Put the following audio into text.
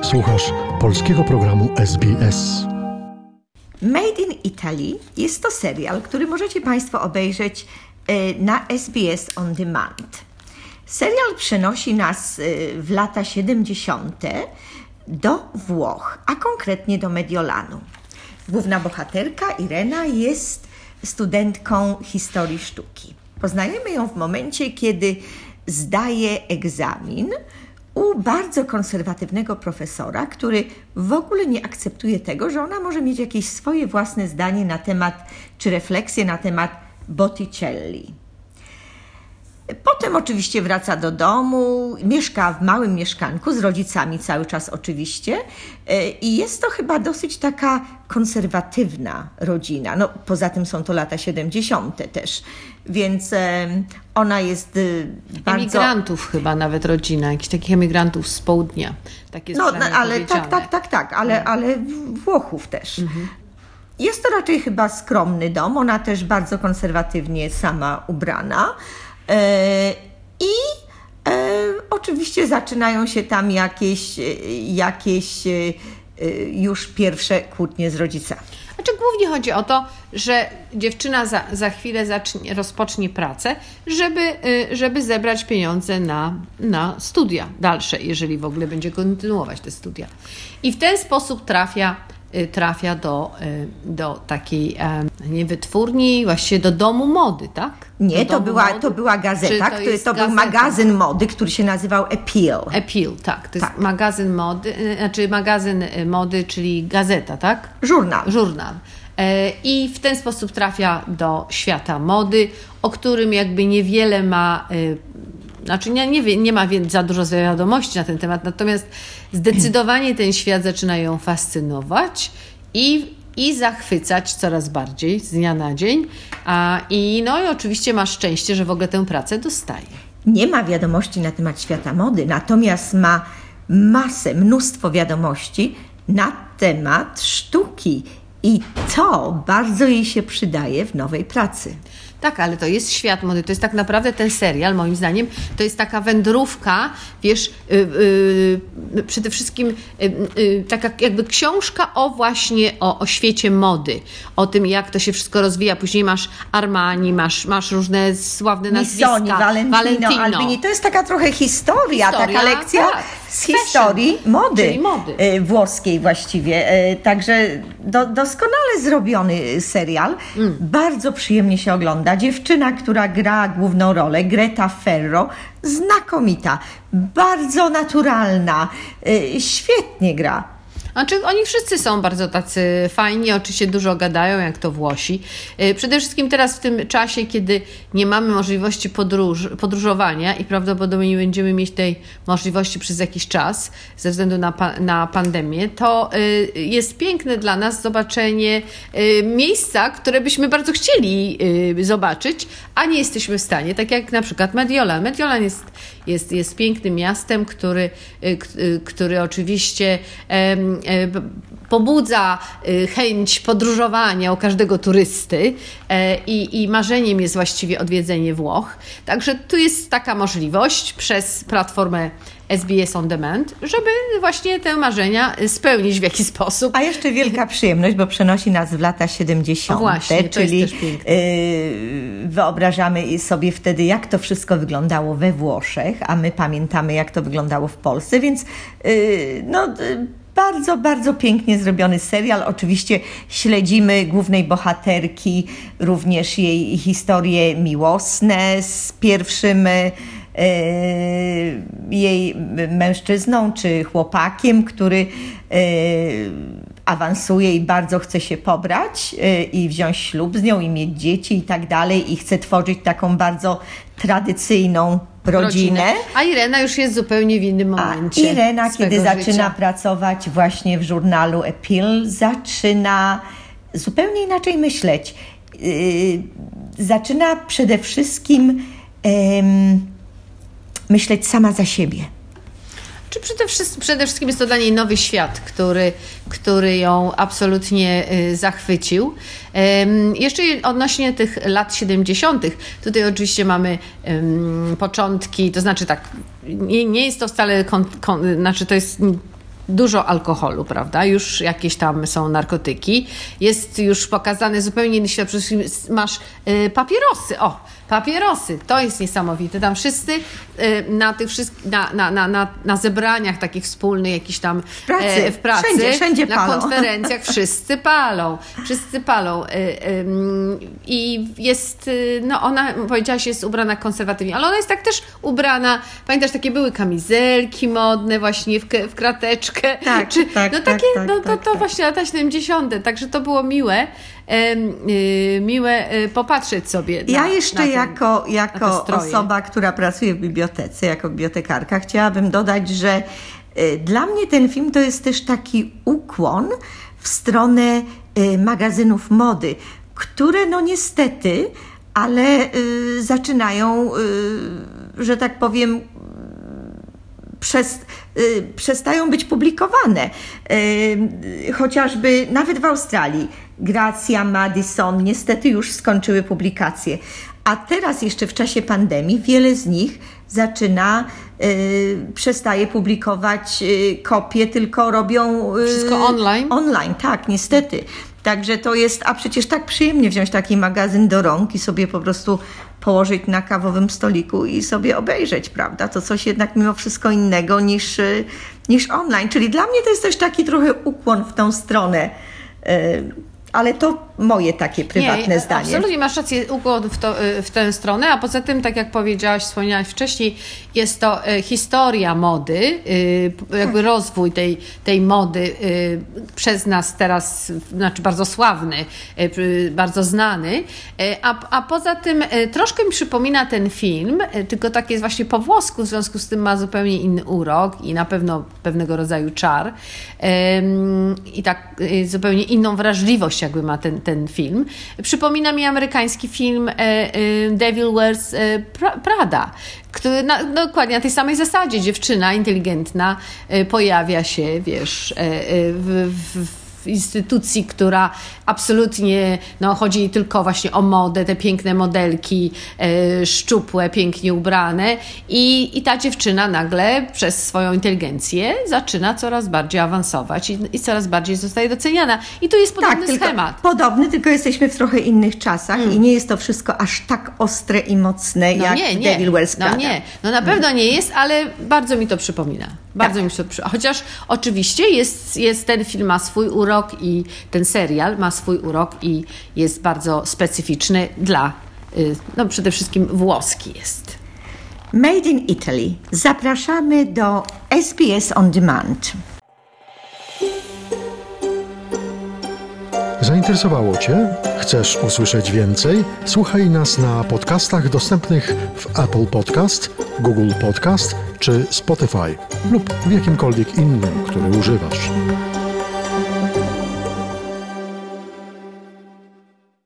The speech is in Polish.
Słuchasz polskiego programu SBS. Made in Italy jest to serial, który możecie Państwo obejrzeć na SBS On Demand. Serial przenosi nas w lata 70. do Włoch, a konkretnie do Mediolanu. Główna bohaterka Irena jest studentką historii sztuki. Poznajemy ją w momencie, kiedy zdaje egzamin u bardzo konserwatywnego profesora, który w ogóle nie akceptuje tego, że ona może mieć jakieś swoje własne zdanie na temat, czy refleksję na temat Botticelli. Potem oczywiście wraca do domu, mieszka w małym mieszkanku z rodzicami cały czas oczywiście i jest to chyba dosyć taka konserwatywna rodzina. No, poza tym są to lata 70. też, więc ona jest bardzo... Emigrantów chyba nawet rodzina, jakichś takich emigrantów z południa. Tak jest ale tak, ale Włochów też. Mhm. Jest to raczej chyba skromny dom, ona też bardzo konserwatywnie sama ubrana. Oczywiście zaczynają się tam jakieś już pierwsze kłótnie z rodzicami. Znaczy głównie chodzi o to, że dziewczyna za chwilę rozpocznie pracę, żeby zebrać pieniądze na studia dalsze, jeżeli w ogóle będzie kontynuować te studia. I w ten sposób trafia do takiej nie wytwórni, właściwie do domu mody, tak? Nie, to była gazeta, to był magazyn mody, który się nazywał Appeal. Appeal, tak. To jest magazyn mody, czyli gazeta, tak? Żurnal. I w ten sposób trafia do świata mody, o którym jakby niewiele ma... Znaczy nie ma za dużo wiadomości na ten temat, natomiast zdecydowanie ten świat zaczyna ją fascynować i zachwycać coraz bardziej z dnia na dzień. I oczywiście ma szczęście, że w ogóle tę pracę dostaje. Nie ma wiadomości na temat świata mody, natomiast ma mnóstwo wiadomości na temat sztuki i to bardzo jej się przydaje w nowej pracy. Tak, ale to jest świat mody, to jest tak naprawdę ten serial, moim zdaniem, to jest taka wędrówka, wiesz, przede wszystkim taka jakby książka o świecie mody, o tym, jak to się wszystko rozwija. Później masz Armani, masz różne sławne nazwiska. Missoni, Valentino, Albini. To jest taka trochę historia taka lekcja z historii mody włoskiej właściwie. Także doskonale zrobiony serial, bardzo przyjemnie się ogląda. Dziewczyna, która gra główną rolę, Greta Ferro, znakomita, bardzo naturalna, świetnie gra. Znaczy, oni wszyscy są bardzo tacy fajni, oczywiście dużo gadają, jak to Włosi. Przede wszystkim teraz w tym czasie, kiedy nie mamy możliwości podróżowania i prawdopodobnie nie będziemy mieć tej możliwości przez jakiś czas ze względu na pandemię, to jest piękne dla nas zobaczenie miejsca, które byśmy bardzo chcieli zobaczyć, a nie jesteśmy w stanie, tak jak na przykład Mediolan. Mediolan jest pięknym miastem, który oczywiście pobudza chęć podróżowania u każdego turysty i marzeniem jest właściwie odwiedzenie Włoch. Także tu jest taka możliwość przez platformę SBS On Demand, żeby właśnie te marzenia spełnić w jakiś sposób. A jeszcze wielka przyjemność, bo przenosi nas w lata 70. Właśnie, czyli jest też piękne. Wyobrażamy sobie wtedy, jak to wszystko wyglądało we Włoszech, a my pamiętamy, jak to wyglądało w Polsce, więc bardzo, bardzo pięknie zrobiony serial. Oczywiście śledzimy głównej bohaterki, również jej historie miłosne z pierwszym jej mężczyzną czy chłopakiem, który awansuje i bardzo chce się pobrać i wziąć ślub z nią i mieć dzieci i tak dalej i chce tworzyć taką bardzo tradycyjną rodzinę. A Irena już jest zupełnie w innym momencie. Irena, kiedy zaczyna pracować właśnie w żurnalu Appeal, zaczyna zupełnie inaczej myśleć. Zaczyna przede wszystkim myśleć sama za siebie. Czy przede wszystkim jest to dla niej nowy świat, który ją absolutnie zachwycił. Jeszcze odnośnie tych lat 70. Tutaj oczywiście mamy początki, to znaczy tak, nie jest to wcale, znaczy to jest dużo alkoholu, prawda? Już jakieś tam są narkotyki. Jest już pokazany zupełnie inny świat. Przede wszystkim masz papierosy. Papierosy. To jest niesamowite. Tam wszyscy na tych wszystkich, na zebraniach takich wspólnych, jakiś tam w pracy wszędzie na palą. konferencjach wszyscy palą. I jest, ona, powiedziałaś, jest ubrana konserwatywnie, ale ona jest tak też ubrana, pamiętasz, takie były kamizelki modne właśnie w krateczkę. Tak, to właśnie lata 70. Także to było miłe popatrzeć sobie Ja jeszcze jako stroje. osoba, która pracuje w bibliotece, jako bibliotekarka, chciałabym dodać, że dla mnie ten film to jest też taki ukłon w stronę magazynów mody, które no niestety, ale zaczynają, że tak powiem, przestają być publikowane. Chociażby nawet w Australii Grazia, Madison niestety już skończyły publikację. A teraz jeszcze w czasie pandemii wiele z nich przestaje publikować kopie, tylko robią... Wszystko online? Online, tak, niestety. Także to jest, a przecież tak przyjemnie wziąć taki magazyn do rąk i sobie po prostu położyć na kawowym stoliku i sobie obejrzeć, prawda? To coś jednak mimo wszystko innego niż online. Czyli dla mnie to jest też taki trochę ukłon w tą stronę. Ale to moje takie prywatne zdanie. Absolutnie masz rację, ukłon w tę stronę, a poza tym, tak jak powiedziałaś, wspomniałaś wcześniej, jest to historia mody, jakby rozwój tej mody przez nas teraz, znaczy bardzo sławny, bardzo znany, a poza tym troszkę mi przypomina ten film, tylko tak jest właśnie po włosku, w związku z tym ma zupełnie inny urok i na pewno pewnego rodzaju czar i tak zupełnie inną wrażliwość jakby ma ten film. Przypomina mi amerykański film Devil Wears Prada, który dokładnie na tej samej zasadzie dziewczyna inteligentna pojawia się, wiesz, w instytucji, która absolutnie chodzi jej tylko właśnie o modę, te piękne modelki, szczupłe, pięknie ubrane i ta dziewczyna nagle przez swoją inteligencję zaczyna coraz bardziej awansować i coraz bardziej zostaje doceniana. I tu jest podobny schemat. Podobny, tylko jesteśmy w trochę innych czasach i nie jest to wszystko aż tak ostre i mocne jak Devil Wears Prada. Na pewno nie jest, ale bardzo mi to przypomina. Chociaż oczywiście jest ten film ma swój urok i ten serial ma swój urok i jest bardzo specyficzny przede wszystkim włoski jest. Made in Italy. Zapraszamy do SBS On Demand. Zainteresowało Cię? Chcesz usłyszeć więcej? Słuchaj nas na podcastach dostępnych w Apple Podcast, Google Podcast czy Spotify lub w jakimkolwiek innym, który używasz.